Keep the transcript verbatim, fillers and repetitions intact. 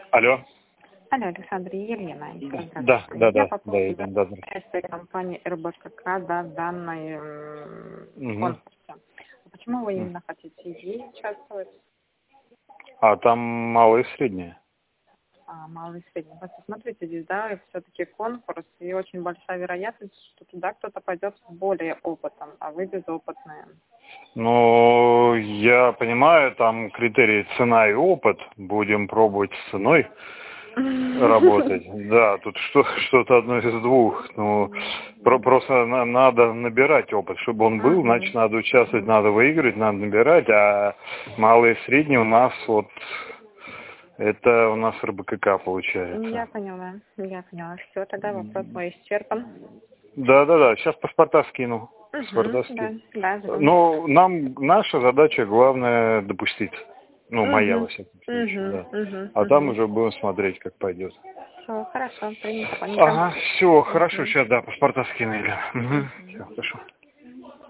Алло. Алло, Александр, Елена. Да, да, Я да, по да, поводу Елена, да, здравствуйте. этой компании эр бэ ка ка, да, данной Мгм. конкурсе. Почему вы именно хотите ей участвовать? А там малые и средние. А, малый и средний. Просто смотрите, здесь, да, все-таки конкурс, и очень большая вероятность, что туда кто-то пойдет с более опытом, а вы безопытные. Ну, я понимаю, там критерии цена и опыт. Будем пробовать с ценой работать. Да, тут что, что-то одно из двух. Ну, про, просто на, надо набирать опыт. Чтобы он был, значит, надо участвовать, надо выиграть, надо набирать. А малые и средние у нас вот, это у нас эр бэ ка ка получается. Я поняла, я поняла. Все, тогда вопрос мой исчерпан. Да, да, да. Сейчас паспорта скину. Угу, Паспорта да, скину. да, жду. Ну, нам, наша задача главное допустить. Ну, моя, во Угу, всяком случае, угу, да. угу, А там угу. уже будем смотреть, как пойдет. Все, хорошо, принято, понятно. Ага, все, хорошо, Угу. сейчас, да, паспорта скинули. Угу. Угу. Все, хорошо.